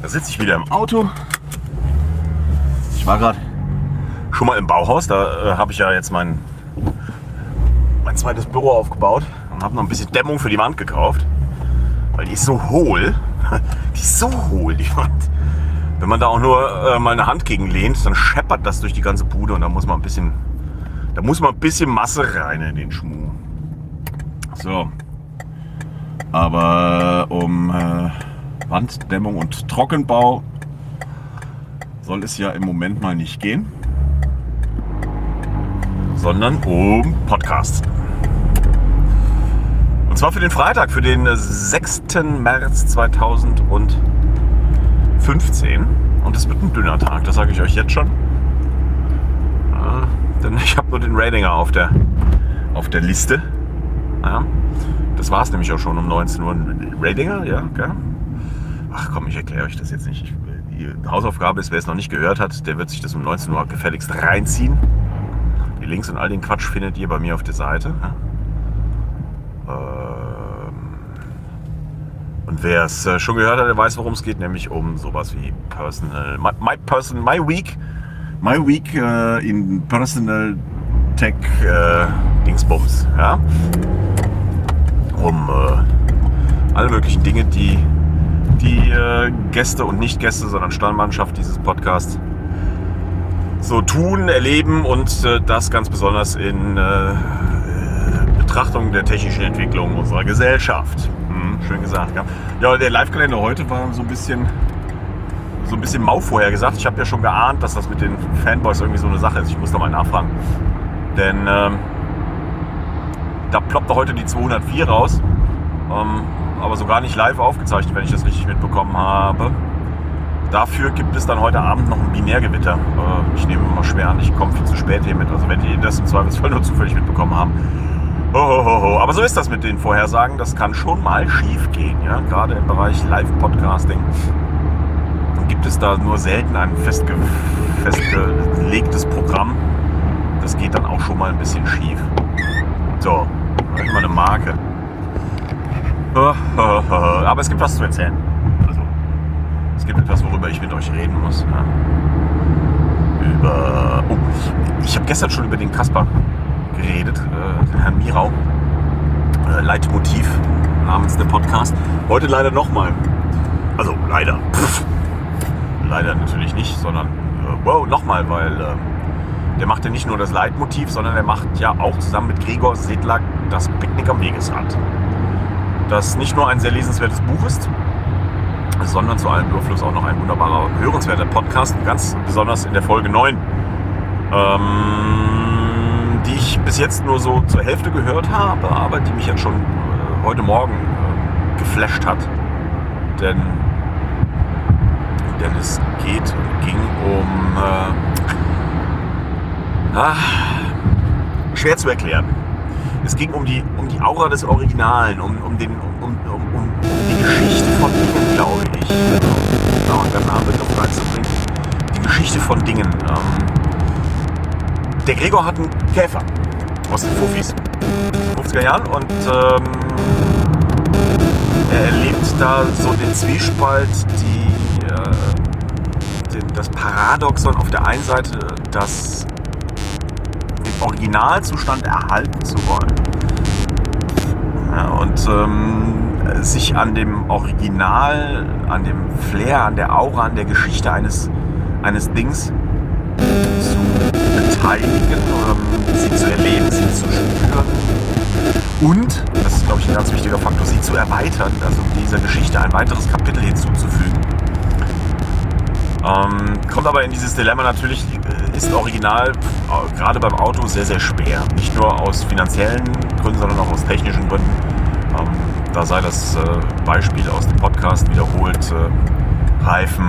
sitze ich wieder im Auto. Ich war gerade schon mal im Bauhaus. Da habe ich ja jetzt mein zweites Büro aufgebaut und habe noch ein bisschen Dämmung für die Wand gekauft. Weil die ist so hohl. Die ist so hohl, die Wand. Wenn man da auch nur mal eine Hand gegen lehnt, dann scheppert das durch die ganze Bude und da muss man ein bisschen Masse rein in den Schmuh. So. Aber um Wanddämmung und Trockenbau soll es ja im Moment mal nicht gehen, sondern um Podcasts. Und zwar für den Freitag, für den 6. März 2015. Und es wird ein dünner Tag, das sage ich euch jetzt schon. Denn ich habe nur den Ratinger auf der Liste. Ja, das war es nämlich auch schon um 19 Uhr. Ratinger, ja, gell? Ach komm, ich erkläre euch das jetzt nicht. Die Hausaufgabe ist, wer es noch nicht gehört hat, der wird sich das um 19 Uhr gefälligst reinziehen. Die Links und all den Quatsch findet ihr bei mir auf der Seite. Und wer es schon gehört hat, der weiß, worum es geht, nämlich um sowas wie My Week in Personal Tech Dingsbums. Ja? Um alle möglichen Dinge, die Gäste und Nicht-Gäste, sondern Stammmannschaft dieses Podcasts so tun, erleben und das ganz besonders in Betrachtung der technischen Entwicklung unserer Gesellschaft. Schön gesagt. Ja, der Live-Kalender heute war so ein bisschen mau vorhergesagt. Ich habe ja schon geahnt, dass das mit den Fanboys irgendwie so eine Sache ist. Ich muss da mal nachfragen. Denn da ploppt heute die 204 raus. Aber so gar nicht live aufgezeichnet, wenn ich das richtig mitbekommen habe. Dafür gibt es dann heute Abend noch ein Binärgewitter. Ich nehme mal schwer an, ich komme viel zu spät hier mit. Also wenn die das im Zweifelsfall nur zufällig mitbekommen haben. Aber so ist das mit den Vorhersagen. Das kann schon mal schief gehen. Ja? Gerade im Bereich Live-Podcasting gibt es da nur selten ein festgelegtes Programm. Das geht dann auch schon mal ein bisschen schief. So, mal eine Marke. Aber es gibt was zu erzählen. Also, es gibt etwas, worüber ich mit euch reden muss. Ja. Ich habe gestern schon über den Kasper geredet, den Herrn Mirau. Leitmotiv namens der Podcast. Heute leider nochmal. Also leider. Leider natürlich nicht, sondern nochmal, weil der macht ja nicht nur das Leitmotiv, sondern er macht ja auch zusammen mit Gregor Sedlak das Picknick am Wegesrand. Das nicht nur ein sehr lesenswertes Buch ist, sondern zu allem Überfluss auch noch ein wunderbarer, hörenswerter Podcast, ganz besonders in der Folge 9, die ich bis jetzt nur so zur Hälfte gehört habe, aber die mich jetzt schon heute Morgen geflasht hat. Denn es ging um schwer zu erklären. Es ging um die Aura des Originalen, um die Geschichte von Dingen, glaube ich. Da einen ganz anderen Begriff reinzubringen. Die Geschichte von Dingen. Der Gregor hat einen Käfer aus den 50er Jahren und er erlebt da so den Zwiespalt, das Paradoxon auf der einen Seite, den Originalzustand erhalten zu wollen. Ja, und sich an dem Original, an dem Flair, an der Aura, an der Geschichte eines Dings zu beteiligen, sie zu erleben, sie zu spüren und, das ist glaube ich ein ganz wichtiger Faktor, sie zu erweitern, also dieser Geschichte ein weiteres Kapitel hinzuzufügen. Kommt aber in dieses Dilemma natürlich, ist Original gerade beim Auto sehr, sehr schwer. Nicht nur aus finanziellen Gründen, sondern auch aus technischen Gründen. Da sei das Beispiel aus dem Podcast wiederholt, Reifen,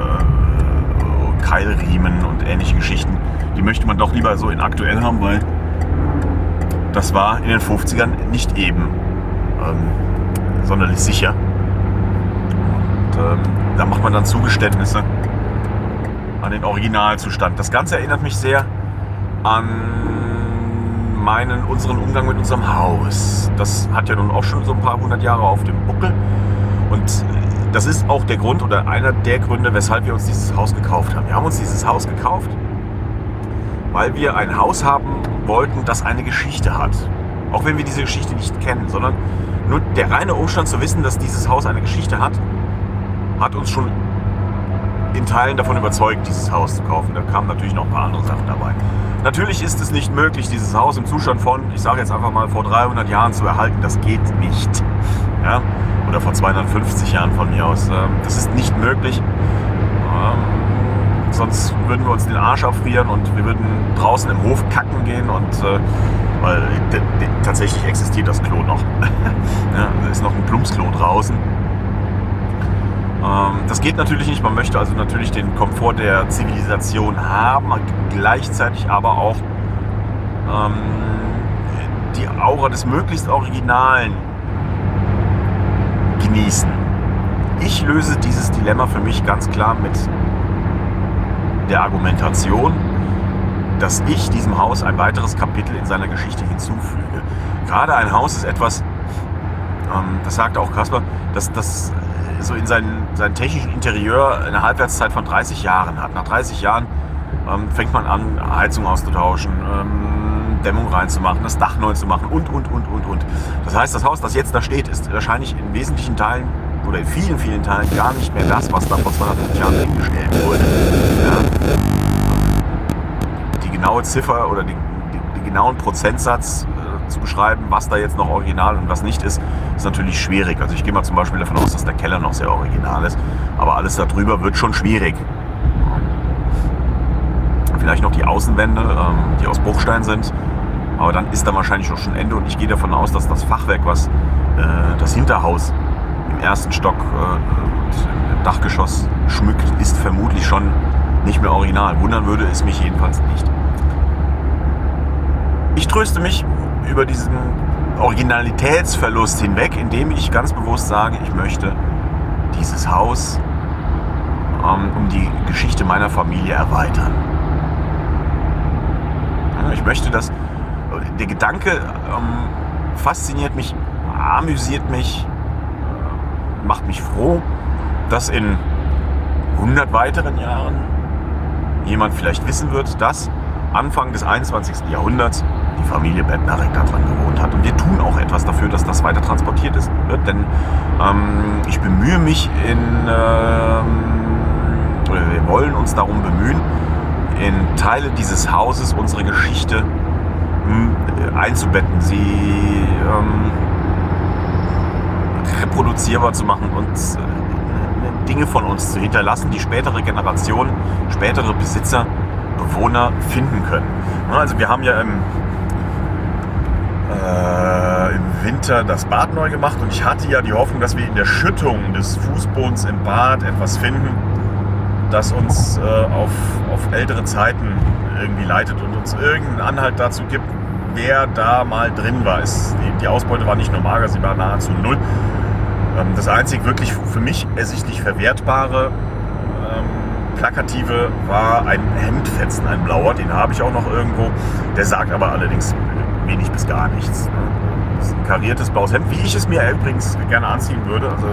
Keilriemen und ähnliche Geschichten. Die möchte man doch lieber so in aktuell haben, weil das war in den 50ern nicht eben sonderlich sicher. Und da macht man dann Zugeständnisse an den Originalzustand. Das Ganze erinnert mich sehr an unseren Umgang mit unserem Haus. Das hat ja nun auch schon so ein paar hundert Jahre auf dem Buckel. Und das ist auch der Grund oder einer der Gründe, weshalb wir uns dieses Haus gekauft haben. Wir haben uns dieses Haus gekauft, weil wir ein Haus haben wollten, das eine Geschichte hat. Auch wenn wir diese Geschichte nicht kennen, sondern nur der reine Umstand zu wissen, dass dieses Haus eine Geschichte hat, hat uns schon in Teilen davon überzeugt, dieses Haus zu kaufen. Da kamen natürlich noch ein paar andere Sachen dabei. Natürlich ist es nicht möglich, dieses Haus im Zustand von, ich sage jetzt einfach mal, vor 300 Jahren zu erhalten. Das geht nicht. Ja? Oder vor 250 Jahren von mir aus. Das ist nicht möglich. Sonst würden wir uns den Arsch abfrieren und wir würden draußen im Hof kacken gehen und weil tatsächlich existiert das Klo noch. Ja, da ist noch ein Plumpsklo draußen. Das geht natürlich nicht. Man möchte also natürlich den Komfort der Zivilisation haben, gleichzeitig aber auch die Aura des möglichst Originalen genießen. Ich löse dieses Dilemma für mich ganz klar mit der Argumentation, dass ich diesem Haus ein weiteres Kapitel in seiner Geschichte hinzufüge. Gerade ein Haus ist etwas, das sagt auch Kaspar, dass das so in seinem technischen Interieur eine Halbwertszeit von 30 Jahren hat. Nach 30 Jahren fängt man an, Heizung auszutauschen, Dämmung reinzumachen, das Dach neu zu machen und. Das heißt, das Haus, das jetzt da steht, ist wahrscheinlich in wesentlichen Teilen oder in vielen, vielen Teilen gar nicht mehr das, was da vor 250 Jahren hingestellt wurde. Ja. Die genaue Ziffer oder den genauen Prozentsatz zu beschreiben, was da jetzt noch original und was nicht ist, ist natürlich schwierig. Also ich gehe mal zum Beispiel davon aus, dass der Keller noch sehr original ist, aber alles darüber wird schon schwierig. Vielleicht noch die Außenwände, die aus Bruchstein sind, aber dann ist da wahrscheinlich auch schon Ende und ich gehe davon aus, dass das Fachwerk, was das Hinterhaus im ersten Stock im Dachgeschoss schmückt, ist vermutlich schon nicht mehr original. Wundern würde es mich jedenfalls nicht. Ich tröste mich über diesen Originalitätsverlust hinweg, indem ich ganz bewusst sage, ich möchte dieses Haus um die Geschichte meiner Familie erweitern. Ich möchte das, der Gedanke fasziniert mich, amüsiert mich, macht mich froh, dass in 100 weiteren Jahren jemand vielleicht wissen wird, dass Anfang des 21. Jahrhunderts die Familie Bednarek da dran gewohnt hat. Und wir tun auch etwas dafür, dass das weiter transportiert wird, denn ich bemühe mich oder wir wollen uns darum bemühen, in Teile dieses Hauses unsere Geschichte einzubetten, sie reproduzierbar zu machen und Dinge von uns zu hinterlassen, die spätere Generationen, spätere Besitzer, Bewohner finden können. Also wir haben ja im Winter das Bad neu gemacht und ich hatte ja die Hoffnung, dass wir in der Schüttung des Fußbodens im Bad etwas finden, das uns auf ältere Zeiten irgendwie leitet und uns irgendeinen Anhalt dazu gibt, wer da mal drin war. Die Ausbeute war nicht nur mager, sie war nahezu null. Das einzig wirklich für mich ersichtlich verwertbare Plakative war ein Hemdfetzen, ein blauer, den habe ich auch noch irgendwo. Der sagt aber allerdings wenig bis gar nichts. Das ist ein kariertes blaues Hemd, wie ich es mir übrigens gerne anziehen würde. Also,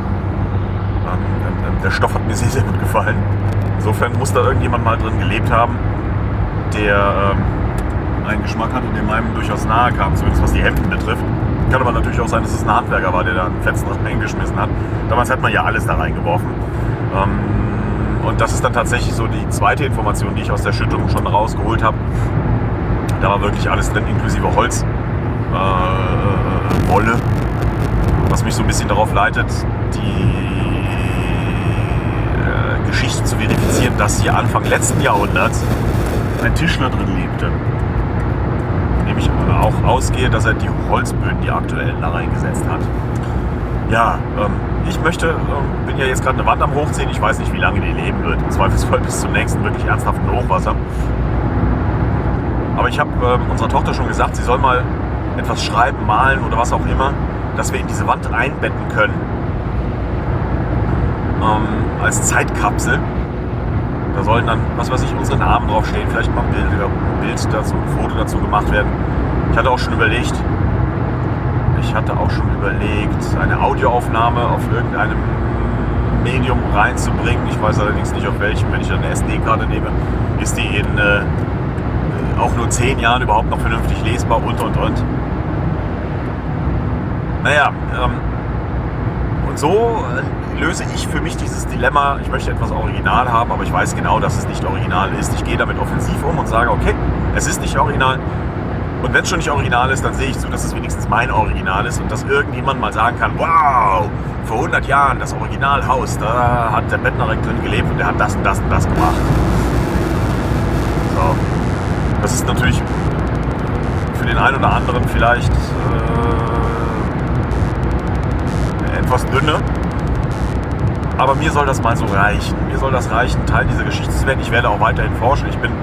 der Stoff hat mir sehr, sehr gut gefallen. Insofern muss da irgendjemand mal drin gelebt haben, der einen Geschmack hatte, der meinem durchaus nahe kam, zumindest was die Hemden betrifft. Kann aber natürlich auch sein, dass es ein Handwerker war, der da einen Fetzen reingeschmissen hat. Damals hat man ja alles da reingeworfen. Und das ist dann tatsächlich so die zweite Information, die ich aus der Schüttung schon rausgeholt habe. Da war wirklich alles drin, inklusive Holz, Wolle, was mich so ein bisschen darauf leitet, die Geschichte zu verifizieren, dass hier Anfang letzten Jahrhunderts ein Tischler drin lebte. Von dem ich auch ausgehe, dass er die Holzböden, die aktuellen, da reingesetzt hat. Ja, ich bin ja jetzt gerade eine Wand am Hochziehen, ich weiß nicht, wie lange die leben wird. Im Zweifelsfall bis zum nächsten wirklich ernsthaften Hochwasser. Aber ich habe unserer Tochter schon gesagt, sie soll mal etwas schreiben, malen oder was auch immer, dass wir in diese Wand einbetten können. Als Zeitkapsel. Da sollen dann, was weiß ich, unsere Namen draufstehen, vielleicht mal ein Bild dazu, ein Foto dazu gemacht werden. Ich hatte auch schon überlegt, eine Audioaufnahme auf irgendeinem Medium reinzubringen. Ich weiß allerdings nicht auf welchem. Wenn ich dann eine SD-Karte nehme, ist die in auch nur 10 Jahren überhaupt noch vernünftig lesbar und. Naja, und so löse ich für mich dieses Dilemma. Ich möchte etwas Original haben, aber ich weiß genau, dass es nicht original ist. Ich gehe damit offensiv um und sage, okay, es ist nicht original. Und wenn es schon nicht original ist, dann sehe ich zu, dass es wenigstens mein Original ist und dass irgendjemand mal sagen kann, wow, vor 100 Jahren das Originalhaus, da hat der Bettnarek drin gelebt und der hat das und das und das gemacht. So. Das ist natürlich für den einen oder anderen vielleicht etwas dünne, aber mir soll das mal so reichen. Mir soll das reichen, Teil dieser Geschichte zu werden. Ich werde auch weiterhin forschen. Ich bin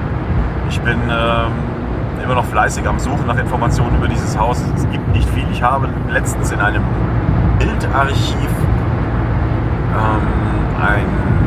immer noch fleißig am Suchen nach Informationen über dieses Haus. Es gibt nicht viel. Ich habe letztens in einem Bildarchiv ein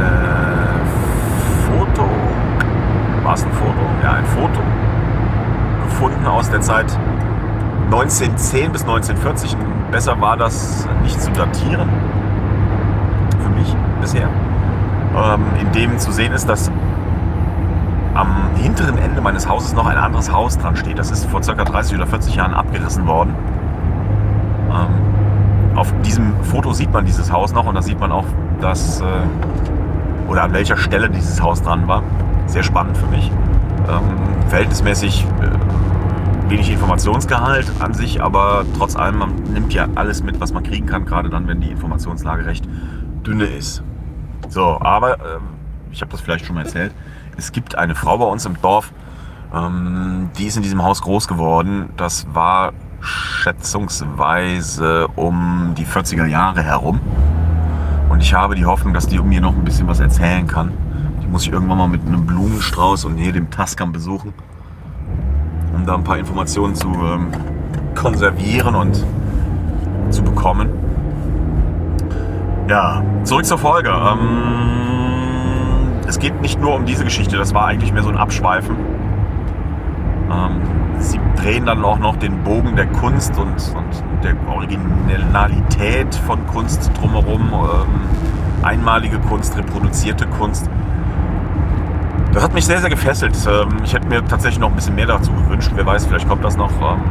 Foto, war es ein Foto? Ja, ein Foto gefunden aus der Zeit 1910 bis 1940. Besser war das nicht zu datieren, für mich bisher, in dem zu sehen ist, dass am hinteren Ende meines Hauses noch ein anderes Haus dran steht. Das ist vor ca. 30 oder 40 Jahren abgerissen worden. Auf diesem Foto sieht man dieses Haus noch und da sieht man auch, oder an welcher Stelle dieses Haus dran war. Sehr spannend für mich. Verhältnismäßig wenig Informationsgehalt an sich, aber trotz allem, man nimmt ja alles mit, was man kriegen kann, gerade dann, wenn die Informationslage recht dünne ist. So, aber ich habe das vielleicht schon mal erzählt, es gibt eine Frau bei uns im Dorf, die ist in diesem Haus groß geworden. Das war schätzungsweise um die 40er Jahre herum. Und ich habe die Hoffnung, dass die mir noch ein bisschen was erzählen kann. Die muss ich irgendwann mal mit einem Blumenstrauß und hier dem Tascam besuchen, um da ein paar Informationen zu konservieren und zu bekommen. Ja, zurück zur Folge. Es geht nicht nur um diese Geschichte, das war eigentlich mehr so ein Abschweifen. Sie drehen dann auch noch den Bogen der Kunst und der Originalität von Kunst drumherum. Einmalige Kunst, reproduzierte Kunst. Das hat mich sehr, sehr gefesselt. Ich hätte mir tatsächlich noch ein bisschen mehr dazu gewünscht. Wer weiß, vielleicht kommt das noch.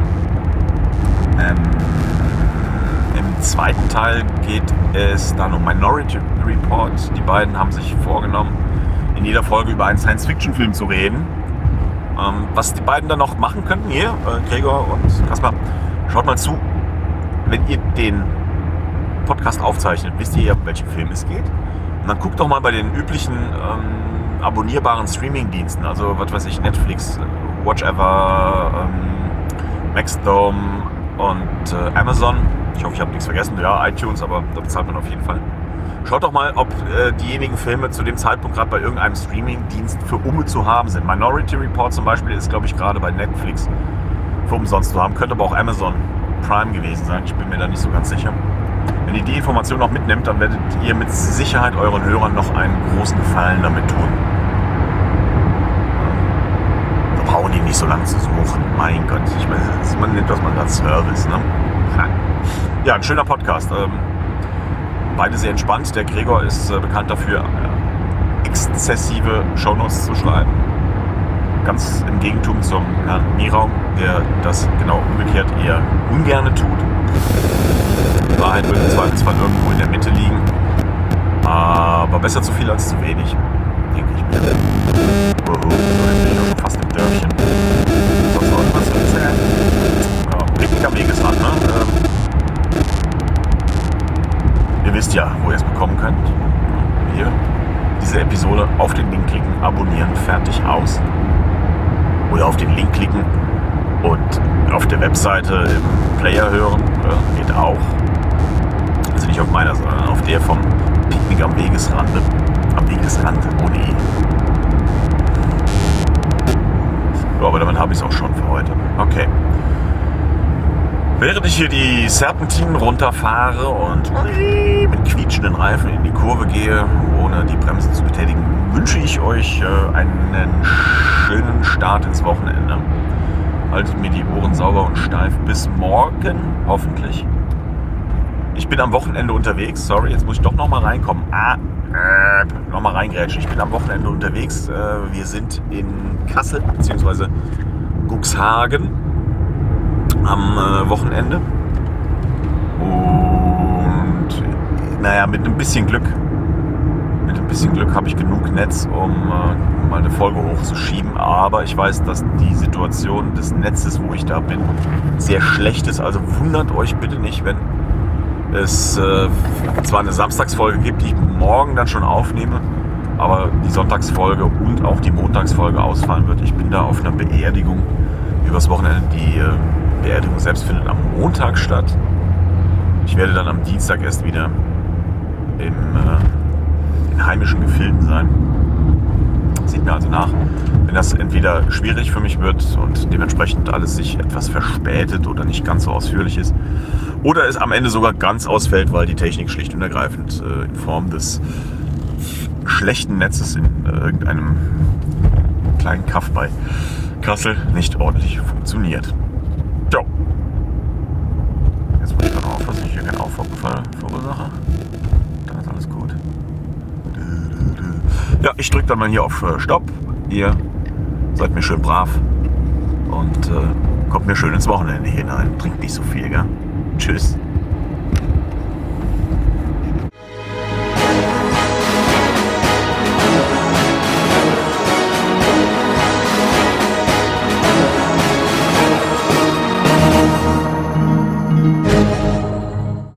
Im zweiten Teil geht es dann um Minority Report. Die beiden haben sich vorgenommen, in jeder Folge über einen Science-Fiction-Film zu reden. Was die beiden dann noch machen könnten, hier, Gregor und Kaspar, schaut mal zu. Wenn ihr den Podcast aufzeichnet, wisst ihr ja, um welchen Film es geht. Und dann guckt doch mal bei den üblichen abonnierbaren Streaming-Diensten, also was weiß ich, Netflix, Watchever, Maxdome und Amazon. Ich hoffe, ich habe nichts vergessen. Ja, iTunes, aber da bezahlt man auf jeden Fall. Schaut doch mal, ob diejenigen Filme zu dem Zeitpunkt gerade bei irgendeinem Streaming-Dienst für Umme zu haben sind. Minority Report zum Beispiel ist, glaube ich, gerade bei Netflix für umsonst zu haben. Könnte aber auch Amazon Prime gewesen sein. Ich bin mir da nicht so ganz sicher. Wenn ihr die Information noch mitnehmt, dann werdet ihr mit Sicherheit euren Hörern noch einen großen Gefallen damit tun. Wir brauchen die nicht so lange zu suchen. Mein Gott, ich weiß, man nennt das mal als Service, ne? Ja, ein schöner Podcast. Beide sehr entspannt. Der Gregor ist bekannt dafür, exzessive Shownotes zu schreiben. Ganz im Gegentum zum Herrn Mirau, der das genau umgekehrt eher ungerne tut. Die Wahrheit wird im Zweifelsfall irgendwo in der Mitte liegen. Aber besser zu viel als zu wenig, denke ich mir. Oh, da bin ich auch schon fast im Dörfchen. Sonst noch irgendwas zu erzählen? Ja, Picknick am Wegesrand, ne? Ihr wisst ja, wo ihr es bekommen könnt. Hier, diese Episode auf den Link klicken, abonnieren, fertig, aus. Oder auf den Link klicken und auf der Webseite im Player hören. Geht auch. Also nicht auf meiner, sondern auf der vom Picknick am Wegesrande. Am Wegesrand, ohne E. So, aber damit habe ich es auch schon für heute. Okay. Während ich hier die Serpentinen runterfahre und mit quietschenden Reifen in die Kurve gehe, ohne die Bremse zu betätigen, wünsche ich euch einen schönen Start ins Wochenende. Haltet mir die Ohren sauber und steif. Bis morgen, hoffentlich. Ich bin am Wochenende unterwegs. Sorry, jetzt muss ich doch nochmal reinkommen. Nochmal reingrätschen. Ich bin am Wochenende unterwegs. Wir sind in Kassel bzw. Cuxhagen am Wochenende. Und naja, mit ein bisschen Glück habe ich genug Netz, um mal eine Folge hochzuschieben. Aber ich weiß, dass die Situation des Netzes, wo ich da bin, sehr schlecht ist. Also wundert euch bitte nicht, wenn es zwar eine Samstagsfolge gibt, die ich morgen dann schon aufnehme, aber die Sonntagsfolge und auch die Montagsfolge ausfallen wird. Ich bin da auf einer Beerdigung übers Wochenende. Die Beerdigung selbst findet am Montag statt. Ich werde dann am Dienstag erst wieder in heimischen Gefilden sein. Sieht mir also nach, wenn das entweder schwierig für mich wird und dementsprechend alles sich etwas verspätet oder nicht ganz so ausführlich ist, oder es am Ende sogar ganz ausfällt, weil die Technik schlicht und ergreifend in Form des schlechten Netzes in irgendeinem kleinen Kaff bei Kassel nicht ordentlich funktioniert. Jo. Jetzt muss ich dann aufpassen, dass ich hier keinen Auffahrunfall verursache. Dann ist alles gut. Ja, ich drücke dann mal hier auf Stopp. Ihr seid mir schön brav und kommt mir schön ins Wochenende hinein. Trinkt nicht so viel, gell? Tschüss.